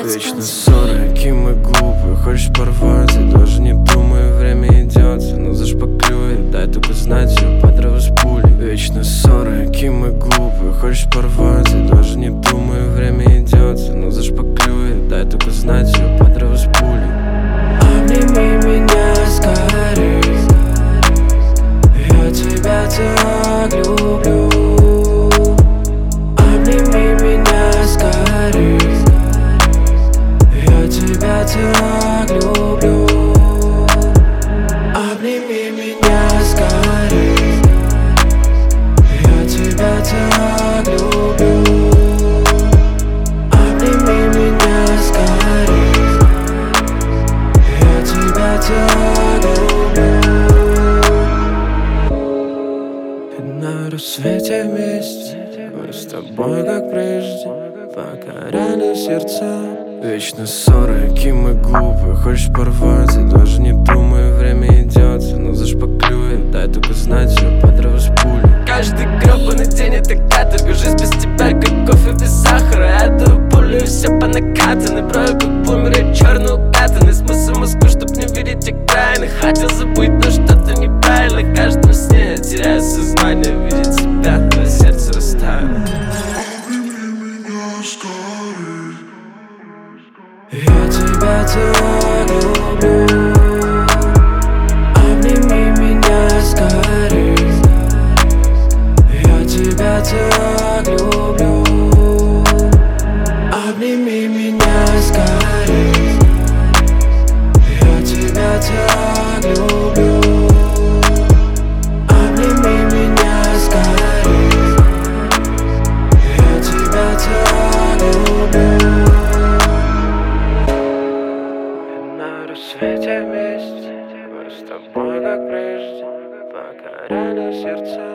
Вечно ссоры, какие мы глупые. Хочешь порвать, я даже не думаю, время идет. Но зашпаклюет, дай только знать, все подрова с пулей. Вечно ссоры, какие мы глупые. Хочешь порвать, я даже не думаю, время идет. Но зашпаклюет, дай только знать, все подрова с пулей. Обними меня скорей, я тебя так люблю. Обними меня скорей, я тебя так люблю. Обними меня скорей, я тебя так люблю. Обними меня скорей, я тебя так люблю. И на рассвете вместе мы с тобой как прежде покоряли сердца. Вечно ссоры, какие мы глупые. Хочешь порвать, я даже не думаю, время идет. Но зашпаклюет, дай только знать, все подрова с пулей. Каждый гребаный день это каторга. Жизнь без тебя, как кофе без сахара. Эту пулю и все по накатанной. Брою как бумер, черный укатанный. Смысл мозгу, чтоб не видеть окраины. Хотел забыть, но что-то неправильно. В каждом сне я теряю сознание. Видеть тебя, но сердце растаяло. Я тебя так люблю. Обними меня скорей, я тебя так люблю. Обними меня скорей, я тебя так люблю. Обними меня скорей, я тебя так люблю. На рассвете вместе мы с тобой как прежде покоряли сердца.